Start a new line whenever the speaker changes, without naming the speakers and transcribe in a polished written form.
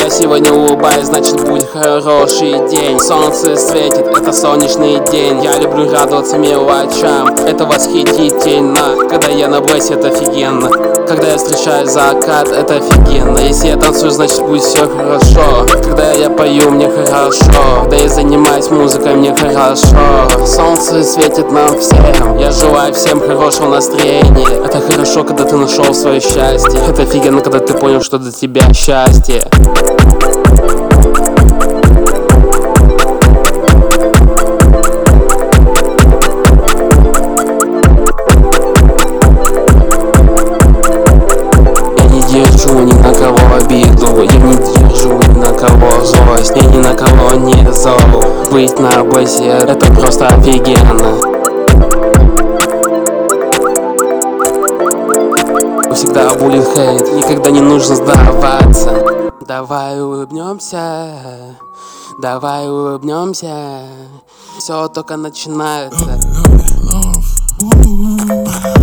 я сегодня улыбаюсь, значит будет хороший день. Солнце светит, это солнечный день. Я люблю радоваться мелочам, это восхитительно. Когда я на бэсе, это офигенно. Когда я встречаю закат, это офигенно. Если я танцую, значит будет все хорошо. Когда я пою, мне хорошо. Когда я занимаюсь музыкой, мне хорошо. Солнце светит нам всем. Я желаю всем хорошего настроения. Это хорошо, когда ты нашел свое счастье. Это офигенно, когда ты понял, что для тебя счастье. Держу ни на кого обиду, я не держу ни на кого злость, я ни на кого не зол. Быть на бэсе, это просто офигенно. Всегда будет хейт, никогда не нужно сдаваться. Давай улыбнемся, давай улыбнемся. Все только начинается.